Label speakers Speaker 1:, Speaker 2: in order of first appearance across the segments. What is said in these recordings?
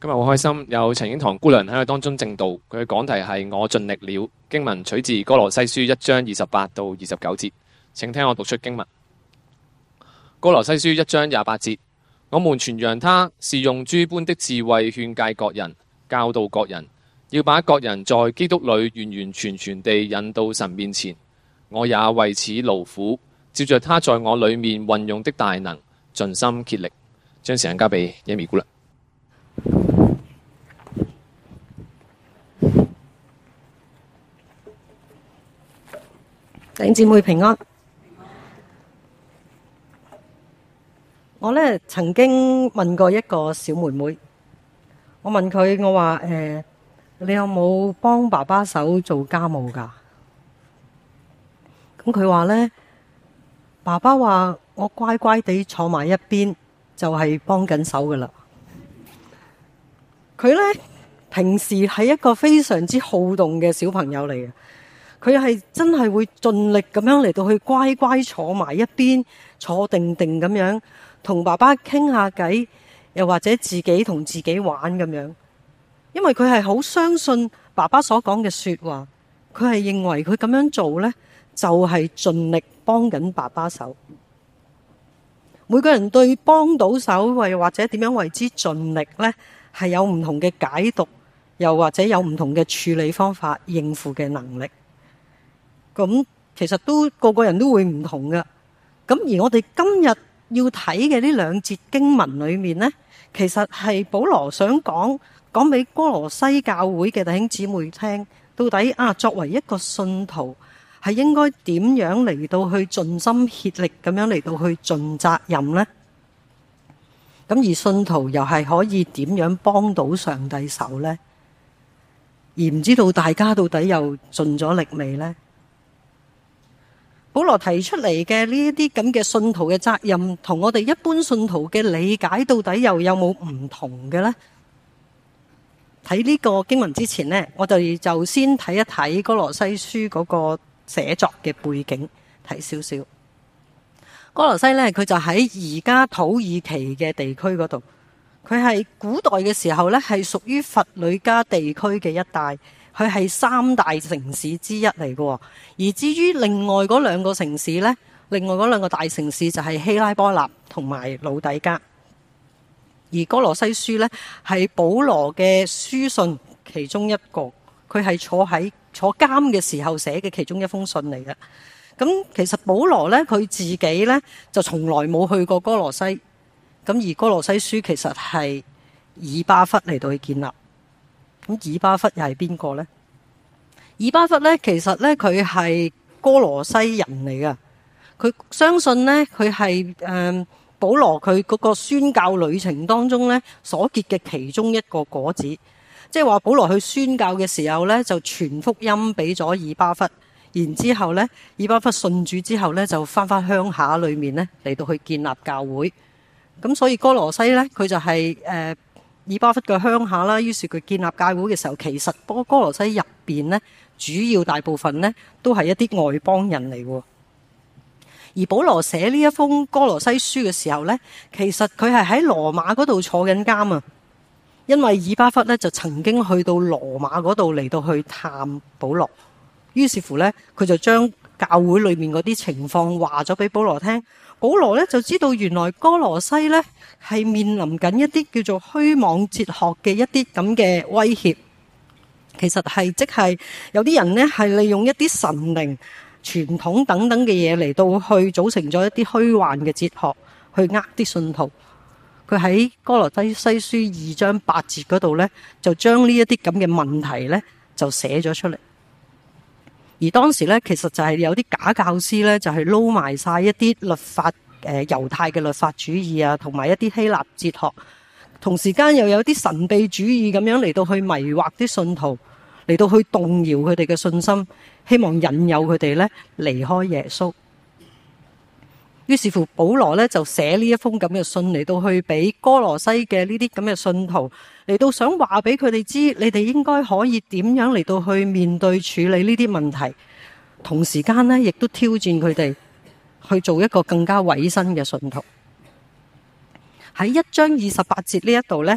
Speaker 1: 今日好開心，有陳英堂姑娘喺我當中證道。佢嘅講題係我盡力了。經文取自歌羅西書1章28到29節，請聽我讀出經文。歌羅西書1章28節，我們傳揚他是用諸般的智慧勸誡各人，教導各人，要把各人在基督裏完完全全地引到神面前。我也為此勞苦，照着他在我裏面運用的大能，盡心竭力。將時間交俾耶米姑娘。
Speaker 2: 弟兄姊妹平安。我呢曾經問過一個小妹妹，我問佢，我話你有冇幫爸爸手做家務㗎？咁佢話呢，爸爸話我乖乖地坐埋一邊就係幫緊手㗎啦。佢呢平時係一個非常之好動嘅小朋友嚟嘅。佢係真係會盡力咁樣嚟到去乖乖坐埋一邊，坐定定咁樣同爸爸傾下偈，又或者自己同自己玩咁樣。因為佢係好相信爸爸所講嘅說話，佢係認為佢咁樣做呢，就係盡力幫緊爸爸手。每個人對幫到手或者點樣為之盡力呢，係有唔同嘅解讀，又或者有唔同嘅處理方法應付嘅能力。咁其實都個個人都會唔同㗎。咁而我哋今日要睇嘅呢兩節經文裏面呢，其實係保羅想講俾歌羅西教會嘅弟兄姊妹聽，到底作為一個信徒係應該點樣嚟到去盡心竭力咁樣嚟到去盡責任呢？咁而信徒又係可以點樣幫到上帝手呢？而唔知道大家到底又盡咗力未呢？保羅提出嚟嘅呢一啲咁嘅信徒嘅責任，同我哋一般信徒嘅理解到底又有冇唔同嘅呢？睇呢個經文之前呢，我哋就先睇一睇歌羅西書嗰個寫作嘅背景，睇少少。歌羅西呢，佢就喺而家土耳其嘅地區嗰度，佢係古代嘅時候呢，係屬於弗呂家地區嘅一帶。佢係三大城市之一嚟嘅，而至於另外嗰兩個城市呢，另外嗰兩個大城市就係希拉波納同埋老底嘉。而歌羅西書呢，係保羅嘅書信其中一個，佢係坐監嘅時候寫嘅其中一封信嚟嘅。咁其實保羅呢，佢自己呢，就從來冇去過歌羅西，咁而歌羅西書其實係以巴弗嚟到去建立。咁以巴弗又係邊個呢？以巴弗呢，其實呢，佢係歌羅西人嚟噶。佢相信呢，佢係保羅佢嗰個宣教旅程當中呢所結嘅其中一個果子。即係話保羅去宣教嘅時候呢，就傳福音俾咗以巴弗，然之後呢，以巴弗信主之後呢，就翻鄉下裏面呢嚟到去建立教會。咁所以歌羅西呢，佢就係以巴弗嘅鄉下啦，於是佢建立教會嘅時候，其實歌羅西入邊呢，主要大部分呢都係一啲外邦人嚟喎。而保羅寫呢一封歌羅西書嘅時候呢，其實佢係喺羅馬嗰度坐緊監啊，因為以巴弗呢就曾經去到羅馬嗰度嚟到去探保羅，於是乎呢，佢就將教會裏面嗰啲情況話咗俾保羅聽。保羅呢就知道原來歌羅西呢係面臨緊一啲叫做虛妄哲學嘅一啲咁嘅威脅。其實係即係有啲人呢係利用一啲神靈、傳統等等嘅嘢嚟到去組成咗一啲虛幻嘅哲學，去啲信徒。佢喺歌羅西書2章8節嗰度呢，就將呢一啲咁嘅問題呢就寫咗出嚟。而當時咧，其實就係有啲假教師咧，就係撈埋晒一啲律法，猶太嘅律法主義啊，同埋一啲希臘哲學，同時間又有啲神秘主義咁樣嚟到去迷惑啲信徒，嚟到去動搖佢哋嘅信心，希望引誘佢哋咧離開耶穌。於是乎，保羅咧就寫呢一封咁嘅信嚟到去俾歌羅西嘅呢啲咁嘅信徒，嚟到想話俾佢哋知，你哋應該可以點樣嚟到去面對處理呢啲問題，同時間呢亦都挑戰佢哋去做一個更加委身嘅信徒。喺1章28節呢一度呢，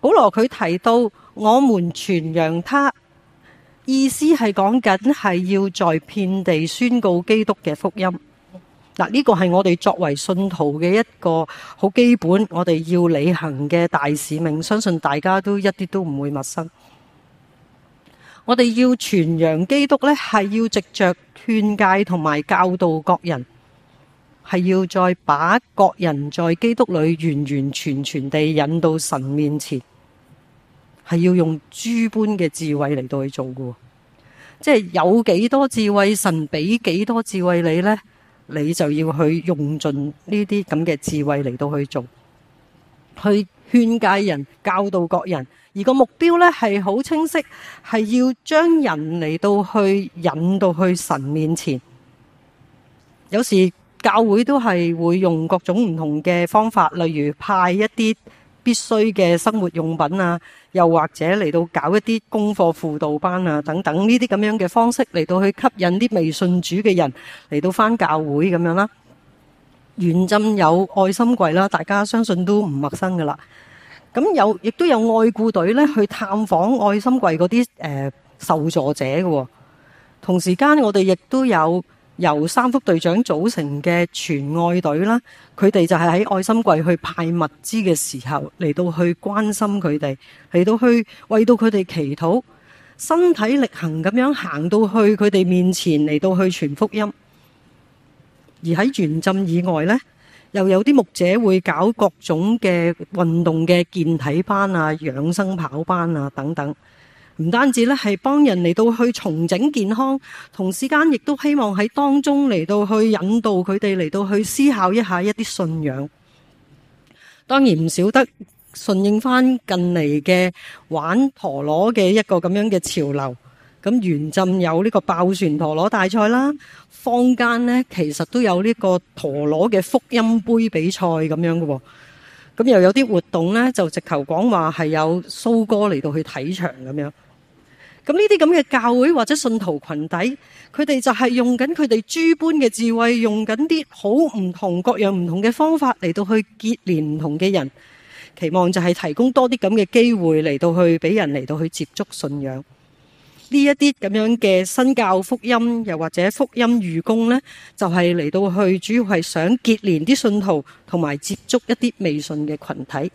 Speaker 2: 保羅佢提到我們傳揚他，意思係講緊係要在遍地宣告基督嘅福音。嗱，呢個係我哋作為信徒嘅一個好基本，我哋要履行嘅大使命，相信大家都一啲都唔會陌生。我哋要傳揚基督呢，係要藉着勸誡同埋教導各人，係要再把各人在基督裏完完全全地引到神面前，係要用諸般嘅智慧嚟到去做嘅。即係有幾多智慧，神俾幾多智慧你呢，你就要去用盡呢啲咁嘅智慧嚟到去做，去勸誡人、教導各人。而個目標呢係好清晰，係要將人嚟到去引到去神面前。有時教會都係會用各種唔同嘅方法，例如派一啲必須嘅生活用品啊，又或者嚟到搞一啲功課輔導班啊等等呢啲咁樣嘅方式嚟到去吸引啲未信主嘅人嚟到返教會咁樣啦。原浸有愛心櫃啦，大家相信都唔陌生噶啦。咁亦都有愛顧隊咧去探訪愛心櫃嗰啲受助者嘅。同時間我哋亦都有由三福隊長組成嘅全愛隊啦，佢哋就係喺愛心櫃去派物資嘅時候嚟到去關心佢哋，嚟到去為到佢哋祈禱，身體力行咁樣行到去佢哋面前嚟到去傳福音。而喺原浸以外呢，又有啲牧者會搞各種嘅運動嘅健體班啊、養生跑班啊等等，唔單止咧係幫人嚟到去重整健康，同時間亦都希望喺當中嚟到去引導佢哋嚟到去思考一下一啲信仰。當然唔少得順應翻近嚟嘅玩陀螺嘅一個咁樣嘅潮流。咁原浸有呢個爆旋陀螺大賽啦，坊間呢其實都有呢個陀螺嘅福音杯比賽咁樣嘅喎。咁又有啲活動呢，就直頭講話係有蘇哥嚟到去睇場咁樣。咁呢啲咁嘅教會或者信徒群體，佢哋就係用緊佢哋諸般嘅智慧，用緊啲好唔同各樣唔同嘅方法嚟到去結連唔同嘅人，期望就係提供多啲咁嘅機會嚟到去俾人嚟到去接觸信仰。呢一啲咁樣嘅新教福音，又或者福音預工呢，就係嚟到去主要係想結連啲信徒，同埋接觸一啲未信嘅群體，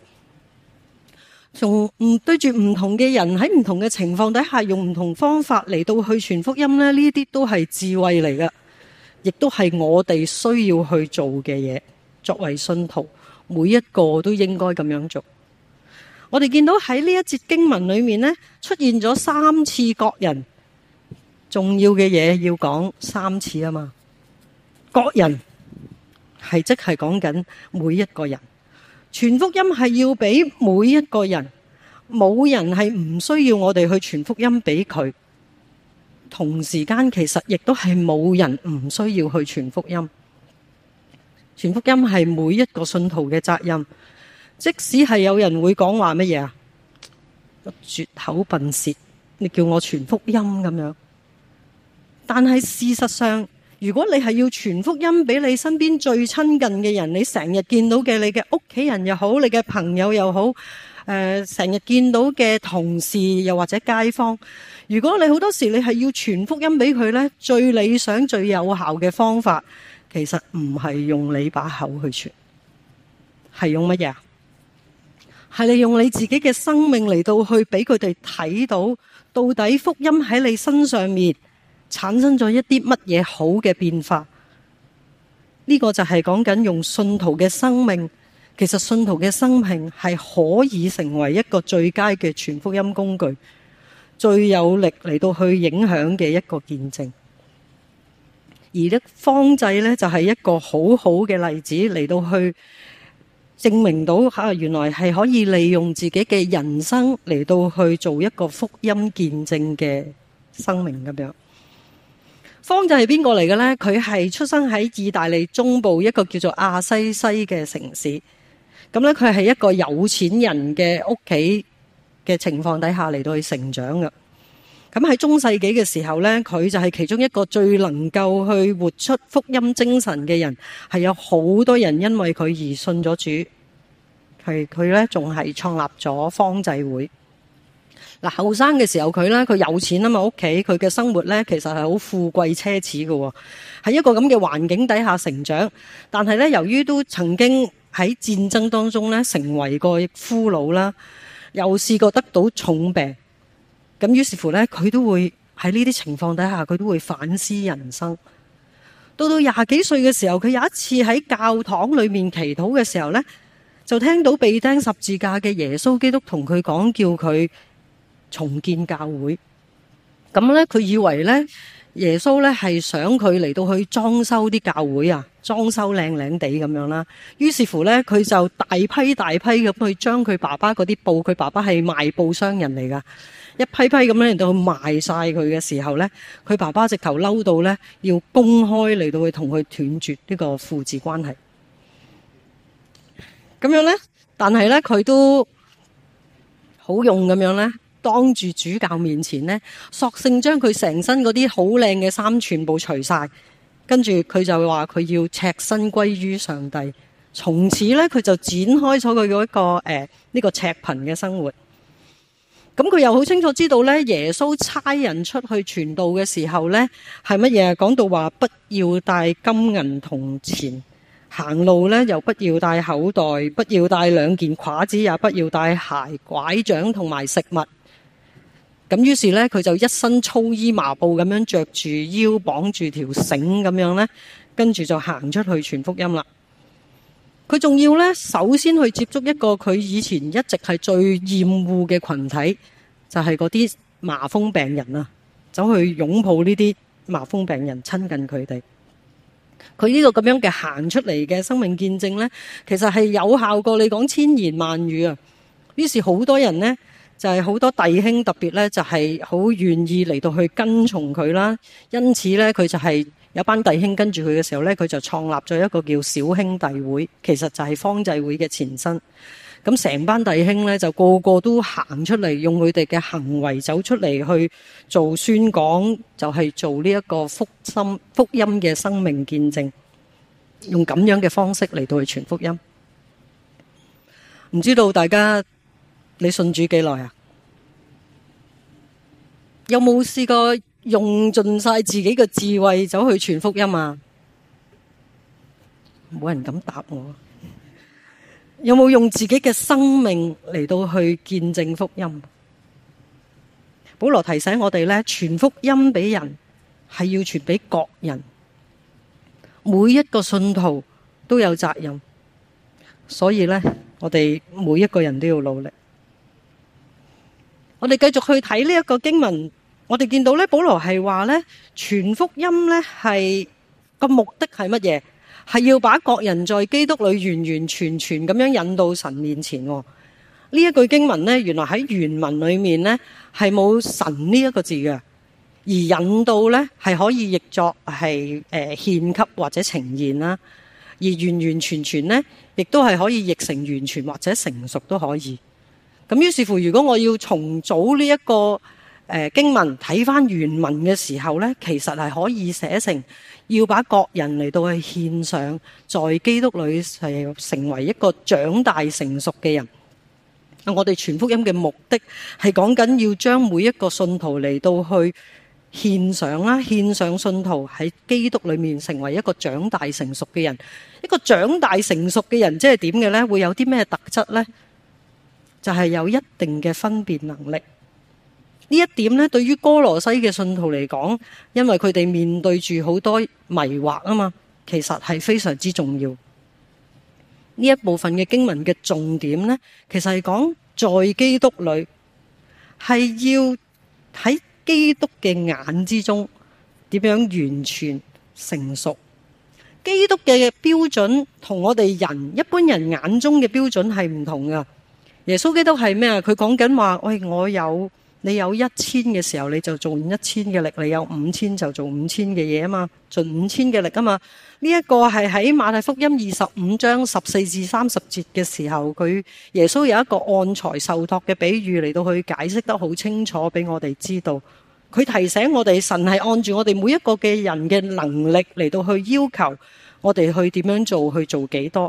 Speaker 2: 對住唔同嘅人喺唔同嘅情況底下，用唔同方法嚟到去傳福音呢，呢啲都係智慧嚟㗎，亦都係我哋需要去做嘅嘢。作為信徒，每一個都應該咁樣做。我哋見到喺呢一節經文裏面呢，出現咗3次各人，重要嘅嘢要講3次啊嘛。各人係即係講緊每一個人，傳福音係要俾每一個人，冇人係唔需要我哋去傳福音俾佢。同時間其實亦都係冇人唔需要去傳福音。傳福音係每一個信徒嘅責任。即使係有人會講話乜嘢啊，絕口笨舌，你叫我傳福音咁樣。但係事實上，如果你係要傳福音俾你身邊最親近嘅人，你成日見到嘅你嘅屋企人又好，你嘅朋友又好，成日見到嘅同事又或者街坊，如果你好多時你係要傳福音俾佢呢，最理想最有效嘅方法，其實唔係用你把口去傳，係用乜嘢啊？係你用你自己嘅生命嚟到去俾佢哋睇到，到底福音喺你身上面產生咗一啲乜嘢好嘅變化。呢個就係講緊用信徒嘅生命。其實信徒嘅生命係可以成為一個最佳嘅傳福音工具，最有力嚟到去影響嘅一個見證。而呢方濟呢，就係一個好好嘅例子嚟到去證明到原來係可以利用自己嘅人生嚟到去做一個福音見證嘅生命咁樣。方濟係邊個嚟嘅呢？佢係出生喺意大利中部一個叫做亞西西嘅城市。咁咧，佢係一個有錢人嘅屋企嘅情況底下嚟到去成長嘅。咁喺中世紀嘅時候呢，佢就係其中一個最能夠去活出福音精神嘅人，係有好多人因為佢而信咗主。 佢咧仲係創立咗方濟會。嗱，後生嘅時候佢有錢啊嘛，屋企佢嘅生活咧其實係好富貴奢侈嘅，喺一個咁嘅環境底下成長。但係咧，由於都曾經喺戰爭當中咧成為過俘虜啦，又試過得到重病，咁於是乎咧佢都會喺呢啲情況底下，佢都會反思人生。到廿幾歲嘅時候，佢有一次喺教堂裏面祈禱嘅時候咧，就聽到被釘十字架嘅耶穌基督同佢講，叫佢重建教會。咁咧佢以為咧耶穌咧係想佢嚟到去裝修啲教會啊，裝修靚靚地咁樣啦。於是乎咧佢就大批咁去將佢爸爸嗰啲布，佢爸爸係賣布商人嚟噶，一批批咁樣嚟到去賣晒佢嘅時候咧，佢爸爸直頭嬲到咧要公開嚟到去同佢斷絕呢個父子關係。咁樣咧，但係咧佢都好用咁樣咧，當住主教面前咧，索性將佢成身嗰啲好靚嘅衫全部除晒，跟住佢就話佢要赤身歸於上帝。從此咧，佢就展開咗佢嗰一個呢個赤貧嘅生活。咁佢又好清楚知道咧，耶穌差人出去傳道嘅時候咧，係乜嘢？講到話不要帶金銀銅錢，行路咧又不要帶口袋，不要帶兩件褂子，也不要帶鞋、拐杖同埋食物。咁於是咧，佢就一身粗衣麻布咁樣着住腰，綁住條繩咁樣咧，跟住就行出去傳福音啦。佢仲要咧，首先去接觸一個佢以前一直係最厭惡嘅群體，就係嗰啲麻風病人啊，走去擁抱呢啲麻風病人，親近佢哋。佢呢個咁樣嘅行出嚟嘅生命見證咧，其實係有效過你講千言萬語啊。於是好多人呢，就係好多弟兄特別咧，就係好願意嚟到去跟從佢啦。因此咧，佢就係有班弟兄跟住佢嘅時候咧，佢就創立咗一個叫小兄弟會，其實就係方濟會嘅前身。咁成班弟兄咧，就個個都行出嚟，用佢哋嘅行為走出嚟去做宣講，就係做呢一個福音嘅生命見證，用咁樣嘅方式嚟到去傳福音。唔知道大家你信主幾耐啊？有冇試過用盡晒自己嘅智慧走去傳福音啊？冇人敢答我。有冇用自己嘅生命嚟到去見證福音？保羅提醒我哋咧，傳福音俾人係要傳俾各人，每一個信徒都有責任，所以咧，我哋每一個人都要努力。我哋繼續去睇呢一個經文，我哋見到咧，保羅係話咧，傳福音咧係個目的係乜嘢？係要把各人在基督裏完完全全咁樣引到神面前。呢一句經文呢，原來喺原文裏面呢係冇神呢一個字嘅，而引導呢係可以譯作係獻給或者呈現啦，而完完全全呢亦都係可以譯成完全或者成熟都可以。咁於是乎，如果我要重組呢一個經文睇翻原文嘅時候呢，其實係可以寫成要把各人嚟到去獻上，在基督裏係成為一個長大成熟嘅人。我哋傳福音嘅目的係講緊要將每一個信徒嚟到去獻上啦，獻上信徒喺基督裏面成為一個長大成熟嘅人。一個長大成熟嘅人即係點嘅呢？會有啲咩特質呢？就係有一定嘅分辨能力。呢一點呢，對於哥羅西嘅信徒嚟講，因為佢哋面對住好多迷惑啊嘛，其實係非常之重要。呢一部分嘅經文嘅重點呢，其實係講在基督裏，係要喺基督嘅眼之中點樣完全成熟。基督嘅標準同我哋人一般人眼中嘅標準係唔同噶。耶穌基督係咩啊？佢講緊話，喂，你有1000嘅時候，你就做1000嘅力；你有5000就做5000嘅嘢啊嘛，盡5000嘅力啊嘛。呢一個係喺馬太福音25章14至30節嘅時候，耶穌有一個按才受託嘅比喻嚟到去解釋得好清楚俾我哋知道。佢提醒我哋，神係按住我哋每一個嘅人嘅能力嚟到去要求我哋去點樣做，去做幾多。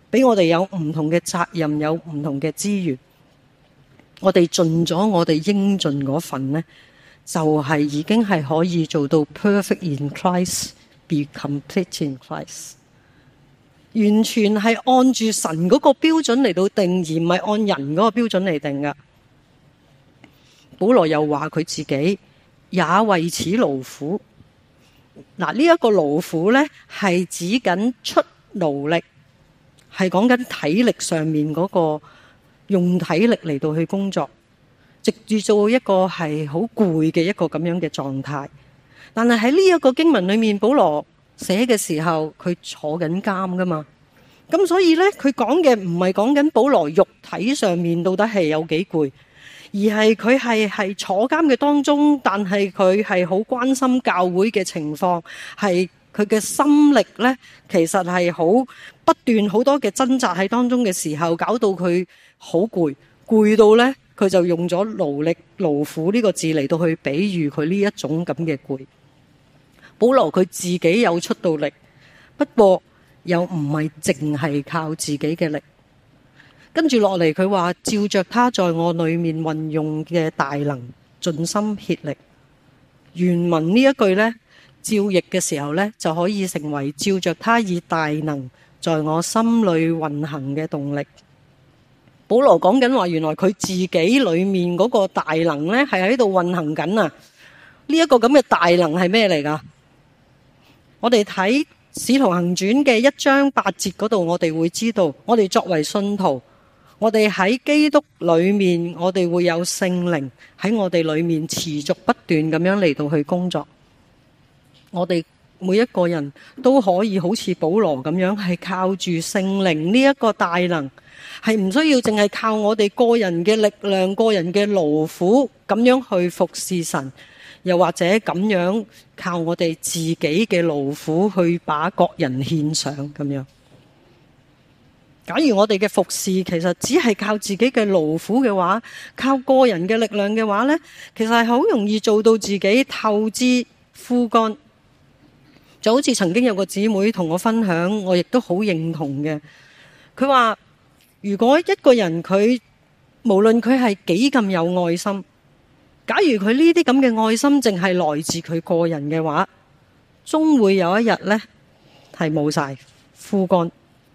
Speaker 2: 俾我哋有唔同嘅責任，有唔同嘅資源。我哋盡咗我哋應盡嗰份呢，就係已經係可以做到 perfect in Christ, be complete in Christ。完全係按住神嗰個標準嚟到定，而唔係按人嗰個標準嚟定噶。保羅又話佢自己也為此勞苦。嗱，呢一個勞苦呢，係指緊出勞力，係講緊體力上面嗰個用體力嚟到去工作，直至做一個係好攰嘅一個咁樣嘅狀態。但係喺呢一個經文裏面，保羅寫嘅時候，佢坐緊監噶嘛，咁所以呢，佢講嘅唔係講緊保羅肉體上面到底係有幾攰，而係佢係坐監嘅當中，但係佢係好關心教會嘅情況，係佢嘅心力呢，其實係好不斷好多嘅掙扎喺當中嘅時候，搞到佢好攰到呢，佢就用咗勞力勞苦呢個字嚟到去比喻佢呢一種咁嘅攰。保羅佢自己有出到力，不過又唔係淨係靠自己嘅力。跟住落嚟佢話，照着他在我裏面運用嘅大能，盡心竭力。原文呢一句呢，照譯嘅時候呢，就可以成為照着他以大能在我心裏運行嘅動力。保羅講緊話，原來佢自己裏面嗰個大能呢，係喺度運行緊啊！呢一個咁嘅大能係咩嚟噶？我哋睇《使徒行傳》嘅1章8節嗰度，我哋會知道，我哋作為信徒，我哋喺基督裏面，我哋會有聖靈喺我哋裏面持續不斷咁樣嚟到去工作。我哋每一個人都可以好似保羅咁樣，係靠住聖靈呢一個大能，係唔需要淨係靠我哋個人嘅力量、個人嘅勞苦咁樣去服侍神，又或者咁樣靠我哋自己嘅勞苦去把各人獻上咁樣。假如我哋嘅服侍其實只係靠自己嘅勞苦嘅話，靠個人嘅力量嘅話呢，其實係好容易做到自己透支枯乾。就好似曾經有個姊妹同我分享，我亦都好認同嘅。佢話如果一個人佢無論佢係幾咁有愛心，假如佢呢啲咁嘅愛心淨係來自佢個人嘅話，終會有一日呢係冇晒枯乾。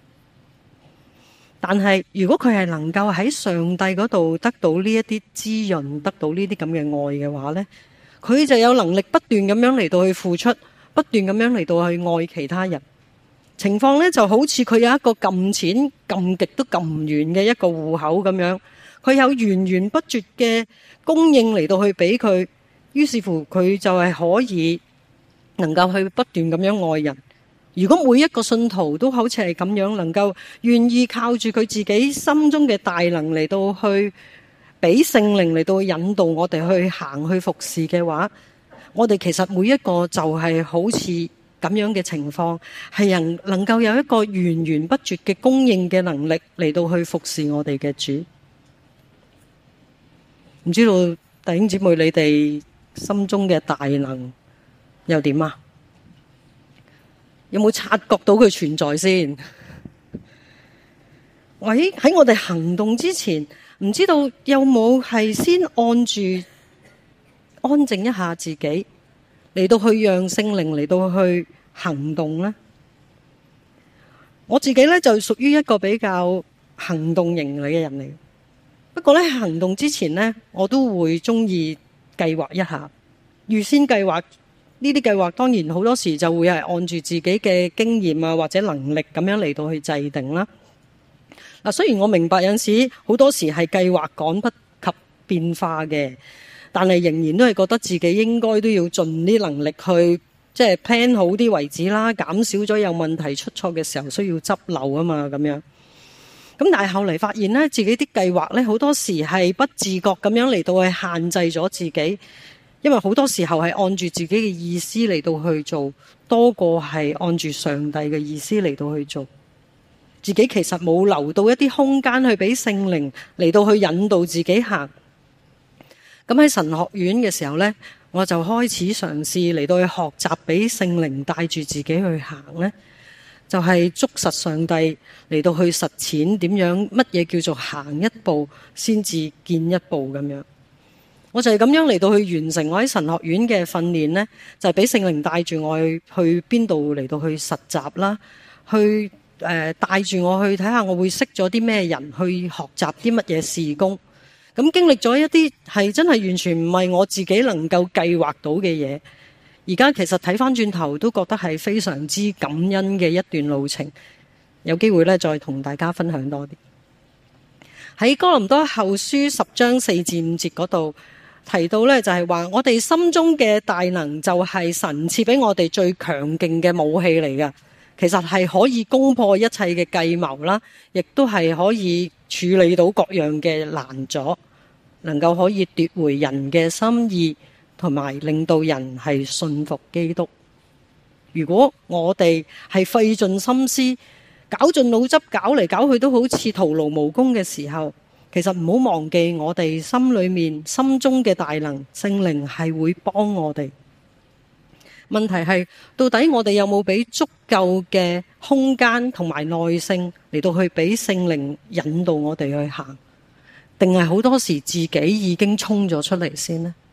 Speaker 2: 但係如果佢係能夠喺上帝嗰度得到呢一啲滋潤，得到呢啲咁嘅愛嘅話呢，佢就有能力不斷咁樣嚟到去付出，不斷咁樣嚟到去愛其他人。情況呢就好似佢有一個撳錢撳極都撳唔完嘅一個戶口咁樣，佢有源源不絕嘅供應嚟到去俾佢，於是乎佢就係可以能夠去不斷咁樣愛人。如果每一個信徒都好似係咁樣，能夠願意靠住佢自己心中嘅大能嚟到去俾聖靈嚟到引導我哋去行去服侍嘅話，我哋其實每一個就係好似咁樣嘅情況，係能夠有一個源源不絕嘅供應嘅能力嚟到去服侍我哋嘅主。唔知道弟兄姊妹你哋心中嘅大能又點啊？有冇察覺到佢存在先？喺我哋行動之前，唔知道有冇係先按住安靜一下自己，嚟到去讓聖靈嚟到去行動呢？我自己呢，就屬於一個比較行動型嘅人嚟。不過呢，行動之前呢，我都會中意計劃一下，預先計劃。呢啲計劃當然好多時就會係按住自己嘅經驗啊或者能力咁樣嚟到去制定啦。嗱，雖然我明白有陣時好多時係計劃趕不及變化嘅，但係仍然都係覺得自己應該都要盡啲能力去即係 plan 好啲為止啦，減少咗有問題出錯嘅時候需要執漏啊嘛咁樣。咁但係後嚟發現呢，自己啲計劃呢，好多時係不自覺咁樣嚟到去限制咗自己。因為好多時候係按住自己嘅意思嚟到去做，多過係按住上帝嘅意思嚟到去做。自己其實冇留到一啲空間去俾聖靈嚟到去引導自己行。咁喺神學院嘅時候呢，我就開始嘗試嚟到去學習俾聖靈帶住自己去行呢， 就係捉實上帝嚟到去實踐點樣，乜嘢叫做行一步先至見一步咁樣。我就係咁樣嚟到去完成我喺神學院嘅訓練呢，就係俾聖靈帶住我去邊度嚟到去實習啦，去帶住我去睇下我會識咗啲咩人，去學習啲乜嘢事工。咁經歷咗一啲係真係完全唔係我自己能夠計劃到嘅嘢，而家其實睇翻轉頭都覺得係非常之感恩嘅一段路程。有機會呢，再同大家分享多啲。喺哥林多後書10章4至5節嗰度提到呢，就係話我哋心中嘅大能就係神賜俾我哋最強勁嘅武器嚟㗎。其實係可以攻破一切嘅計謀啦，亦都係可以處理到各樣嘅難阻，能夠可以奪回人嘅心意，同埋令到人係信服基督。如果我哋係費盡心思，搞盡腦汁，搞嚟搞去都好似徒勞無功嘅時候，其實唔好忘記我哋心裏面心中嘅大能，聖靈係會幫我哋。問題係到底我哋有冇俾足夠嘅空間同埋耐性嚟到去俾聖靈引導我哋去行，定係好多時自己已經衝咗出嚟先呢？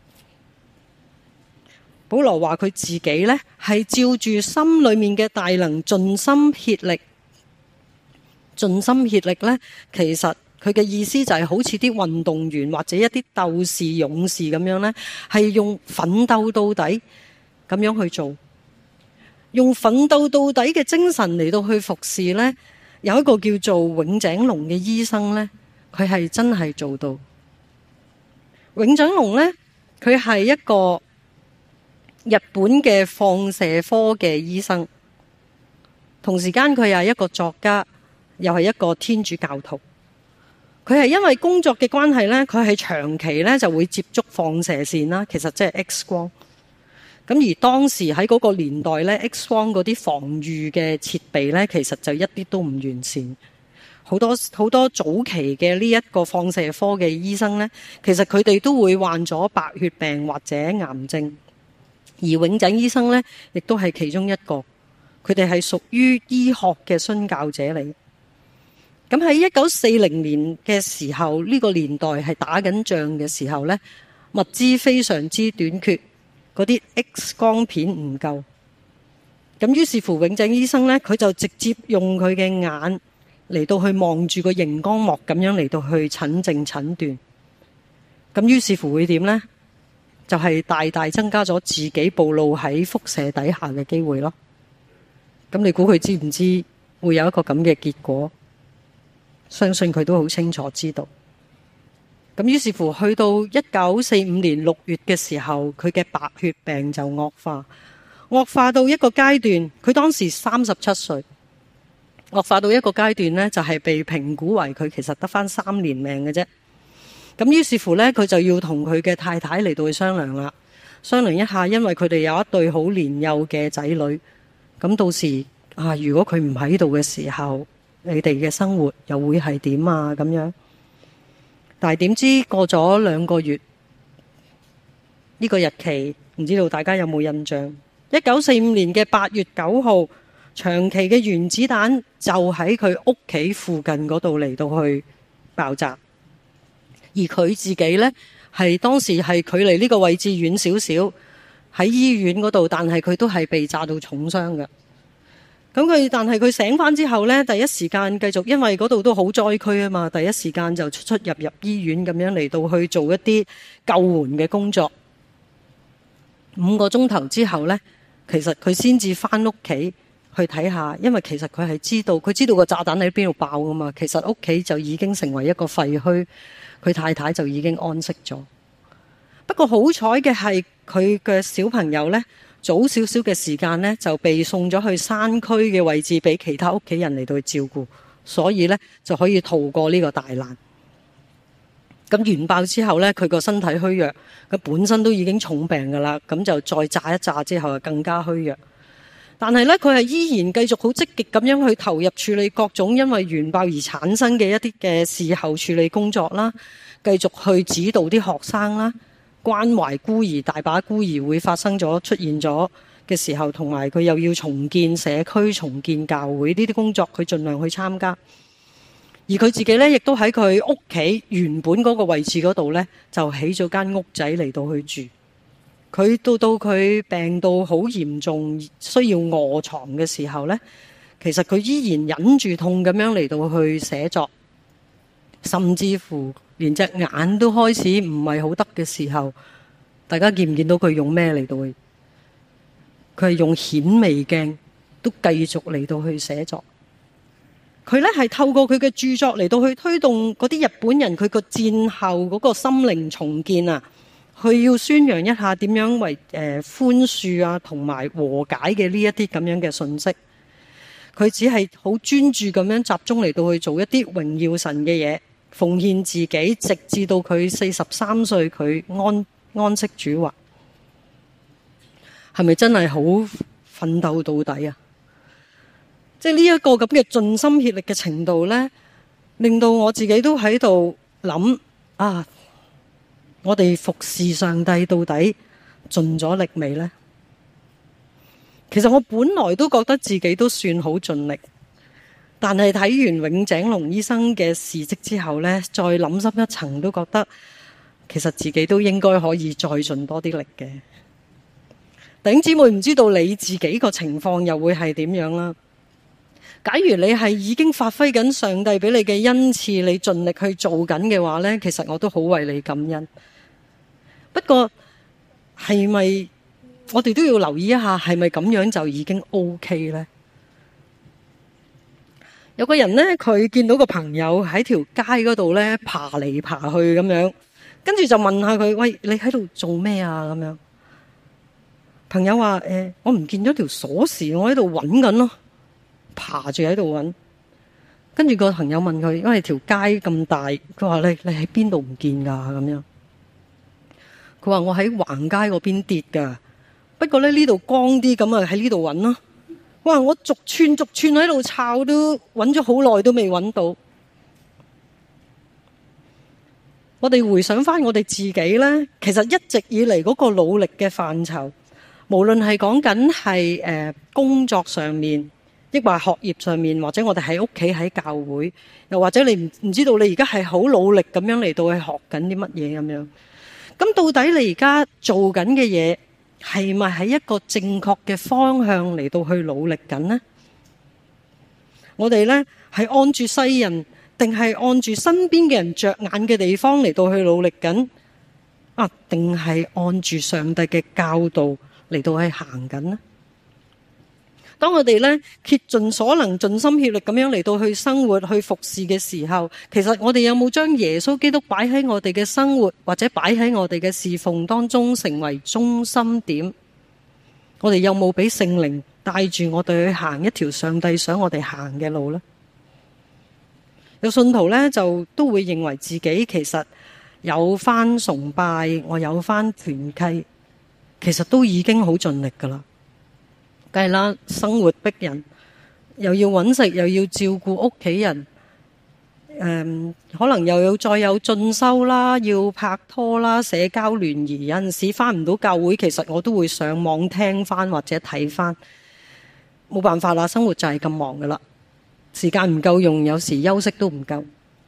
Speaker 2: 保羅話佢自己呢係照住心裏面嘅大能盡心竭力。盡心竭力呢，其實佢嘅意思就係好似啲運動員或者一啲鬥士勇士咁樣呢，係用奮鬥到底咁樣去做，用奮鬥到底嘅精神嚟到去服侍呢。有一個叫做永井隆嘅醫生呢，佢係真係做到。永井隆呢，佢係一個日本嘅放射科嘅醫生，同時間佢又係一個作家，又係一個天主教徒。佢係因為工作嘅關係呢，佢係長期呢就會接觸放射線啦，其實即係 X 光。咁而當時喺嗰個年代呢， X 光嗰啲防禦嘅設備呢，其實就一啲都唔完善。好多早期嘅呢一個放射科嘅醫生呢，其實佢哋都會患咗白血病或者癌症。而永井醫生呢，亦都係其中一個。佢哋係屬於醫學嘅殉教者嚟。咁喺1940年嘅時候，呢個年代係打緊仗嘅時候呢，物資非常之短缺。嗰啲 X 光片唔夠，咁於是乎永井醫生呢，佢就直接用佢嘅眼嚟到去望住個熒光幕咁樣嚟到去診症診斷。咁於是乎會點呢？就係大大增加咗自己暴露喺輻射底下嘅機會咯。咁你估佢知唔知會有一個咁嘅結果？相信佢都好清楚知道。咁於是乎去到1945年6月嘅時候，佢嘅白血病就惡化到一個階段。佢當時37歲，惡化到一個階段呢，就係被評估為佢其實得返3年命嘅啫。咁於是乎呢，佢就要同佢嘅太太嚟到去商量啦，商量一下，因為佢哋有一對好年幼嘅仔女。咁到時如果佢唔喺度嘅時候，你哋嘅生活又會係點啊？咁樣。但係點知過咗2個月，呢個日期唔知道大家有冇印象？1945年嘅8月9號，長期嘅原子彈就喺佢屋企附近嗰度嚟到去爆炸，而佢自己呢，係當時係距離呢個位置遠少少，喺醫院嗰度，但係佢都係被炸到重傷嘅。但係佢醒返之後呢，第一時間繼續，因為嗰度都好災區啊嘛，第一時間就出入醫院咁樣嚟到去做一啲救援嘅工作。5個鐘頭之後呢，其實佢先至返屋企去睇下，因為其實佢係知道個炸彈喺邊度爆噶嘛，其實屋企就已經成為一個廢墟，佢太太就已經安息咗。不過好彩嘅係佢嘅小朋友呢，早少少嘅時間呢，就被送咗去山區嘅位置俾其他屋企人嚟到去照顧，所以呢，就可以逃過呢個大難。咁原爆之後呢，佢個身體虛弱，佢本身都已經重病噶啦，咁就再炸一炸之後就更加虛弱。但係呢，佢係依然繼續好積極咁樣去投入處理各種因為原爆而產生嘅一啲嘅事後處理工作啦，繼續去指導啲學生啦，關懷孤兒，大把孤兒會出現咗嘅時候，同埋佢又要重建社區、重建教會呢啲工作，佢盡量去參加。而佢自己呢，亦都喺佢屋企原本嗰個位置嗰度呢，就起咗間屋仔嚟到去住。佢到佢病到好嚴重，需要臥床嘅時候呢，其實佢依然忍住痛咁樣嚟到去寫作，甚至乎連隻眼都開始唔係好得嘅時候，大家見唔見到佢用咩嚟到去？佢係用顯微鏡都繼續嚟到去寫作。佢呢係透過佢嘅著作嚟到去推動嗰啲日本人佢個戰後嗰個心靈重建啊，佢要宣揚一下點樣為寬恕啊同埋和解嘅呢一啲咁樣嘅信息。佢只係好專注咁樣集中嚟到去做一啲榮耀神嘅嘢，奉獻自己，直至到佢43歲佢安息主懷。係咪真係好奮鬥到底啊？即係呢一個咁嘅盡心竭力嘅程度呢，令到我自己都喺度諗啊，我哋服侍上帝到底盡咗力未呢？其實我本來都覺得自己都算好盡力，但係睇完永井龍醫生嘅事蹟之後呢，再諗深一層都覺得其實自己都應該可以再盡多啲力嘅。弟兄姊妹，唔知道你自己個情況又會係點樣啦？假如你係已經發揮緊上帝俾你嘅恩賜，你盡力去做緊嘅話呢，其實我都好為你感恩。不過係咪我哋都要留意一下，係咪咁樣就已經 OK 呢？有個人呢，佢見到個朋友喺條街嗰度呢，爬嚟爬去咁樣，跟住就問下佢：喂，你喺度做咩啊？咁樣。朋友話：我唔見咗條鎖匙，我喺度揾緊咯，爬住喺度揾。跟住個朋友問佢：因為條街咁大，佢話你喺邊度唔見㗎？咁樣。佢話我喺橫街嗰邊跌㗎，不過呢度光啲，咁啊喺呢度揾咯。哇！我逐寸逐寸喺度抄，都揾咗好耐都未揾到。我哋回想翻我哋自己呢，其實一直以嚟嗰個努力嘅範疇，無論係講緊係工作上面，抑或學業上面，或者我哋喺屋企喺教會，又或者你唔知道你而家係好努力咁樣嚟到去學緊啲乜嘢咁樣。咁到底你而家做緊嘅嘢係咪喺一個正確嘅方向嚟到去努力緊呢？我哋呢係按住世人，定係按住身邊嘅人着眼嘅地方嚟到去努力緊啊？定係按住上帝嘅教導嚟到去行緊呢？當我哋呢竭盡所能、盡心竭力咁樣嚟到去生活、去服侍嘅時候，其實我哋有冇將耶穌基督擺喺我哋嘅生活，或者擺喺我哋嘅侍奉當中，成為中心點？我哋有冇俾聖靈帶住我哋去行一條上帝想我哋行嘅路呢？有信徒呢，就都會認為自己其實有返崇拜，我有返團契，其實都已經好盡力㗎喇。梗係啦，生活逼人，又要揾食，又要照顧屋企人，可能又要再有進修啦，要拍拖啦，社交聯誼，有陣時返唔到教會，其實我都會上網聽返或者睇返，冇辦法啦，生活就係咁忙㗎喇，時間唔夠用，有時休息都唔夠。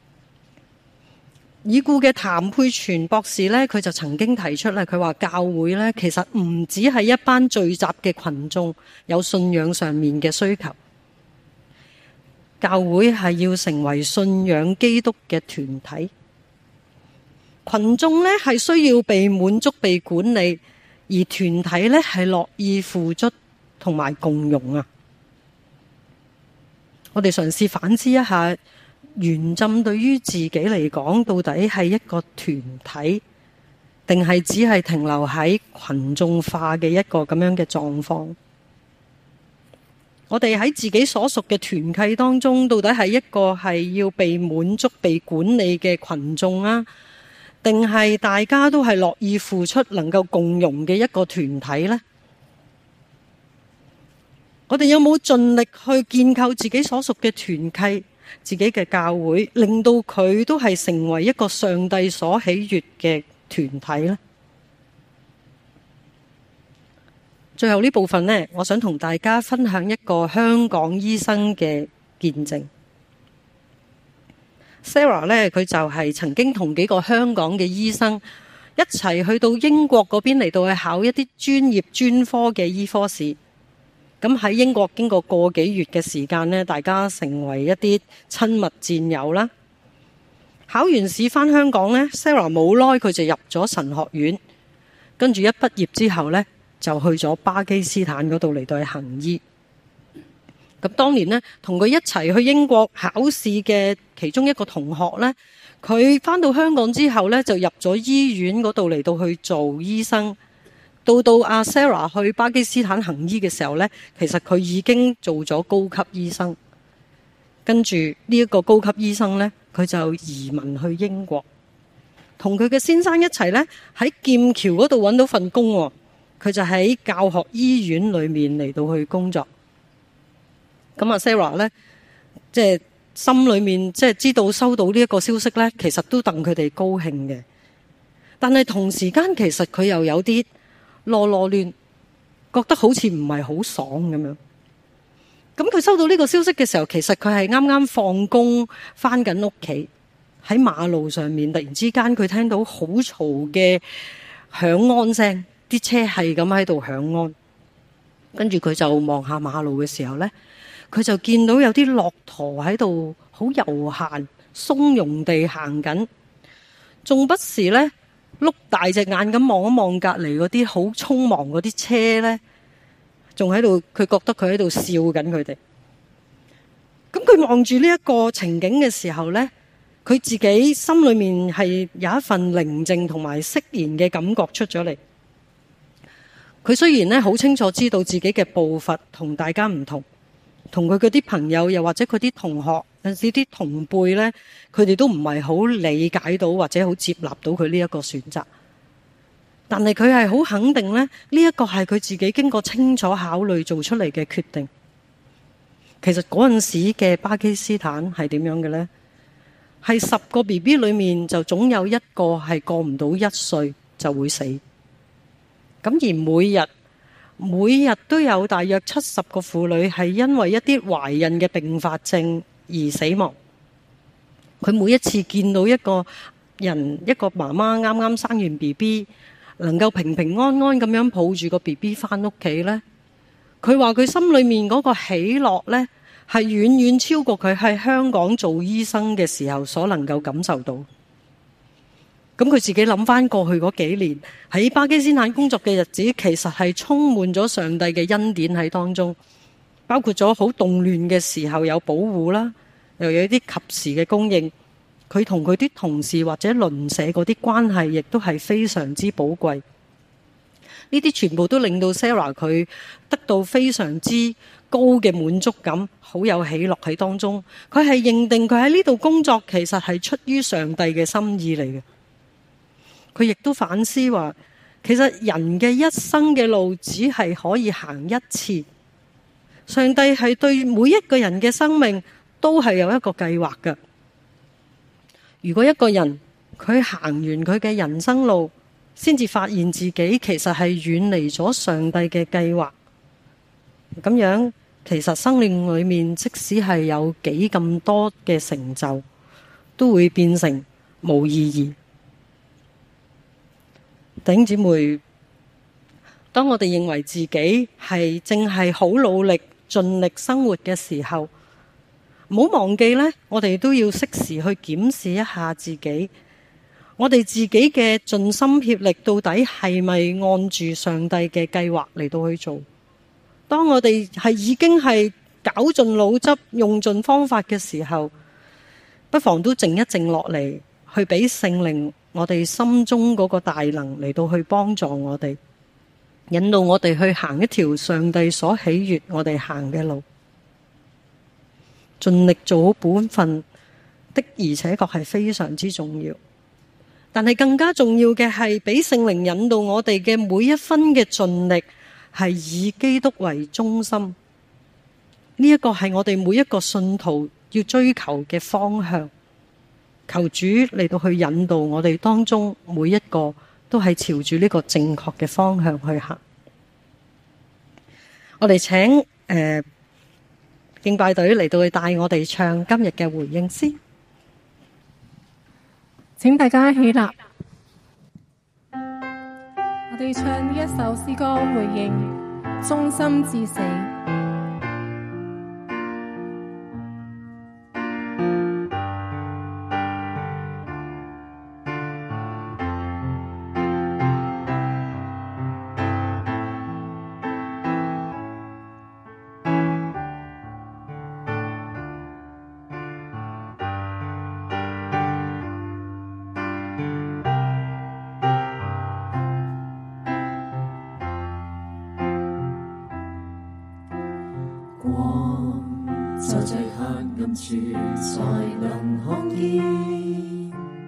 Speaker 2: 已故嘅譚佩全博士呢，佢就曾經提出咧，佢話教會呢，其實唔只係一班聚集嘅群眾有信仰上面嘅需求，教會係要成為信仰基督嘅團體。群眾呢係需要被滿足、被管理，而團體呢係樂意付出同埋共融啊！我哋嘗試反思一下。原浸對於自己嚟講，到底係一個團體，定係只係停留喺群眾化嘅一個咁樣嘅狀況？我哋喺自己所屬嘅團契當中，到底係一個係要被滿足、被管理嘅群眾啊，定係大家都係樂意付出、能夠共融嘅一個團體呢？我哋有冇盡力去建構自己所屬嘅團契？自己嘅教會，令到佢都係成為一個上帝所喜悅嘅團體呢？ 最後呢部分呢，我想同大家分享一個香港醫生嘅見證。Sarah 呢，佢就係曾經同幾個香港嘅醫生一齊去到英國嗰邊嚟到去考一啲專業專科嘅醫科試。咁喺英國經過個幾月嘅時間呢，大家成為一啲親密戰友啦。考完試返香港呢， Sarah 冇耐佢就入咗神學院，跟住一畢業之後呢，就去咗巴基斯坦嗰度嚟到去行醫。咁當年呢，同佢一齊去英國考試嘅其中一個同學呢，佢返到香港之後呢，就入咗醫院嗰度嚟到去做醫生。到阿 Sarah 去巴基斯坦行醫嘅時候呢，其實佢已經做咗高級醫生。跟住呢一個高級醫生呢，佢就移民去英國，同佢嘅先生一齊呢，喺劍橋嗰度揾到份工喎。佢就喺教學醫院裏面嚟到去工作。咁阿 Sarah 呢，即係心裏面即係知道收到呢一個消息呢，其實都戥佢哋高興嘅。但係同時間其實佢又有啲囉囉攣，覺得好似唔係好爽咁樣。咁佢收到呢個消息嘅時候，其實佢係啱啱放工返緊屋企，喺馬路上面突然之間佢聽到好嘈嘅響安聲，啲車係咁喺度響安。跟住佢就望下馬路嘅時候呢，佢就見到有啲駱駝喺度好悠閒鬆容地行緊，仲不時呢碌大隻眼咁望一望隔離嗰啲好匆忙嗰啲車呢，仲喺度，佢覺得佢喺度笑緊佢哋。咁佢望住呢一個情景嘅時候呢，佢自己心裏面係有一份寧靜同埋釋然嘅感覺出咗嚟。佢雖然呢好清楚知道自己嘅步伐同大家唔同，同佢嗰啲朋友又或者佢啲同學有陣時啲同輩呢，佢哋都唔係好理解到或者好接納到佢呢一個選擇。但係佢係好肯定呢，呢一個係佢自己經過清楚考慮做出嚟嘅決定。其實嗰陣時嘅巴基斯坦係點樣嘅呢？係10個 BB 裏面就總有一個係過唔到1歲就會死。咁而每日都有大約70個婦女係因為一啲懷孕嘅併發症而死亡。佢每一次見到一個人，一個媽媽啱啱生完 BB， 能夠平平安安咁樣抱住個 BB 返屋企呢，佢話佢心裏面嗰個喜樂呢，係遠遠超過佢喺香港做醫生嘅時候所能夠感受到。咁佢自己諗返過去嗰幾年喺巴基斯坦工作嘅日子，其實係充滿咗上帝嘅恩典喺當中，包括咗好動亂嘅時候有保護啦，又有啲及時嘅供應。佢同佢啲同事或者鄰舍嗰啲關係，亦都係非常之寶貴。呢啲全部都令到 Sarah 佢得到非常之高嘅滿足感，好有喜樂喺當中。佢係認定佢喺呢度工作其實係出於上帝嘅心意嚟嘅。佢亦都反思話，其實人嘅一生嘅路只係可以行一次。上帝係對每一個人嘅生命都係有一個計劃嘅。如果一個人佢行完佢嘅人生路，先至發現自己其實係遠離咗上帝嘅計劃，咁樣其實生命裏面即使係有幾咁多嘅成就，都會變成冇意義。弟兄姊妹，當我哋認為自己係正係好努力盡力生活嘅時候，唔好忘記呢，我哋都要適時去檢視一下自己，我哋自己嘅盡心協力到底係咪按住上帝嘅計劃嚟到去做？當我哋係已經係絞盡腦汁用盡方法嘅時候，不妨都靜一靜落嚟，去俾聖靈我哋心中嗰個大能嚟到去幫助我哋，引導我哋去行一條上帝所喜悅我哋行嘅路。盡力做好本分的，而且確係非常之重要。但係更加重要嘅係俾聖靈引導我哋嘅每一分嘅盡力係以基督為中心。呢一個係我哋每一個信徒要追求嘅方向。求主嚟到去引導我哋當中每一個都係朝住呢個正確嘅方向去行。 我哋請敬拜隊嚟到去帶我哋唱今日嘅回應詩。
Speaker 3: 請大家起立，我哋唱呢一首詩歌回應，忠心至死。
Speaker 4: 在最黑暗處才能看見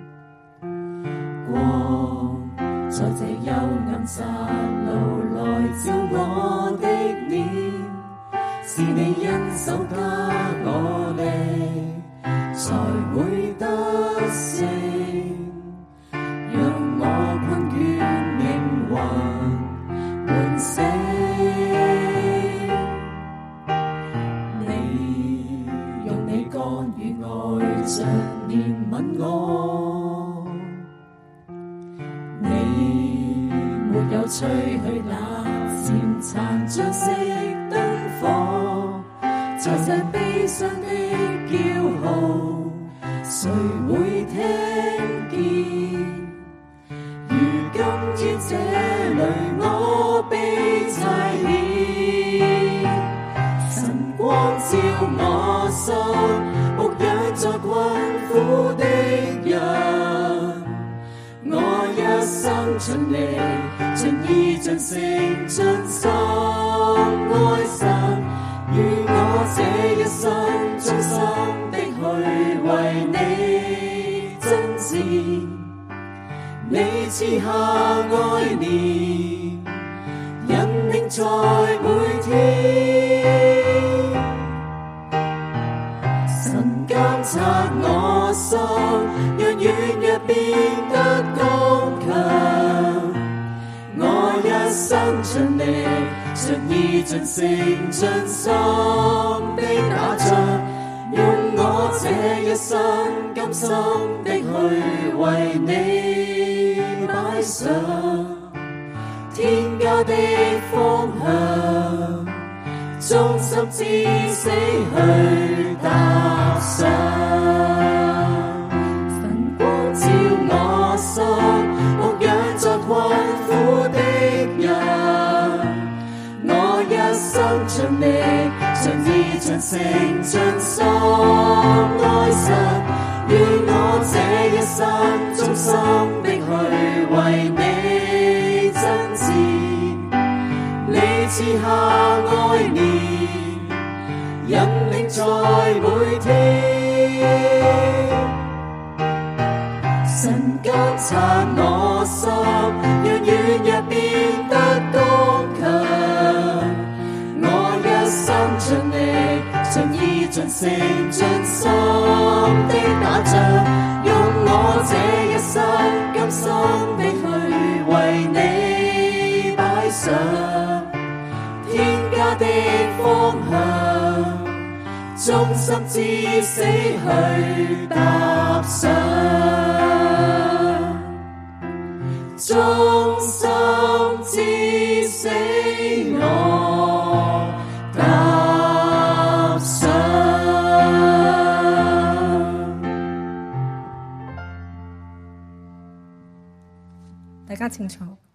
Speaker 4: 光，在這幽暗窄路來照我的臉，是你恩手加我力，才會得勝，讓我困倦靈魂喚醒。着憐憫我，你沒有吹去那漸殘像熄燈火，在這悲傷的叫號，誰會聽見？如今於這裏我被差遣，晨光照我心。在困苦的人，我一生盡力，盡意盡性盡心愛神，願我這一生忠心的去為你爭戰，你賜下愛念，引領在每天。監察我心，讓軟弱變得剛強。我一生盡力，盡意盡性盡心的打仗，用我這一生甘心的去為你擺上天家的方向。忠心至死去踏上，晨光照我心，牧養在困苦的人。我一生盡力，盡意盡性盡心愛神，願我這一生忠心的去為你爭戰，你賜下愛念，引領在每天。神監察我心，讓軟弱變得剛強。我一生盡力，盡意盡性盡心的打仗，用我這一生甘心的去為你擺上天家的方向，忠心至死去踏上，忠心至死我踏上。
Speaker 3: 大家請坐。